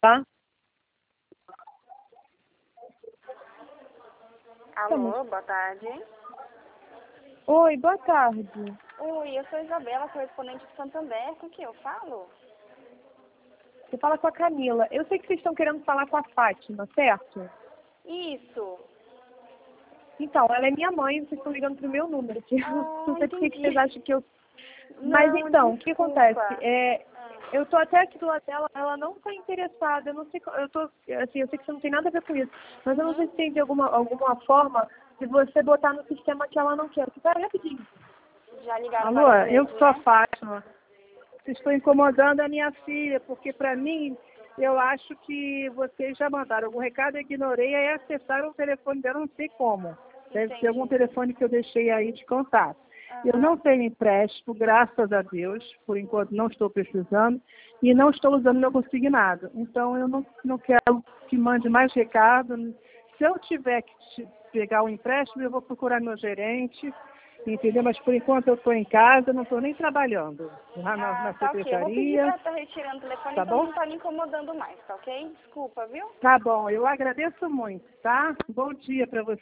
Tá? Alô, boa tarde. Oi, boa tarde. Oi, eu sou Isabela, correspondente de Santander. Com quem eu falo? Você fala com a Camila. Eu sei que vocês estão querendo falar com a Fátima, certo? Isso. Então, ela é minha mãe, vocês estão ligando pro meu número. Não sei por que Entendi. vocês acham que eu... Não, Mas então, o que desculpa. acontece? Eu tô até aqui do lado dela, ela não tá interessada, eu não sei, eu sei que você não tem nada a ver com isso, mas eu não sei se tem de alguma forma de você botar no sistema que ela não quer. Espera rapidinho. Já ligaram Alô, várias eu vezes, sou a né? Fátima. Vocês estão incomodando a minha filha, porque para mim, eu acho que vocês já mandaram algum recado, eu ignorei, aí acessaram o telefone dela, não sei como. Deve ser algum Entendi. telefone que eu deixei aí de contato. Eu não tenho empréstimo, graças a Deus, por enquanto não estou precisando, e não estou usando meu consignado. Então, eu não quero que mande mais recado. Se eu tiver que pegar o empréstimo, eu vou procurar meu gerente, entendeu? Mas, por enquanto, eu estou em casa, não estou nem trabalhando lá na Tá ok. Eu vou pedir secretaria. pra estar retirando o telefone, Tá então bom? não tá me incomodando mais, tá ok? Desculpa, viu? Tá bom, eu agradeço muito, tá? Bom dia para você.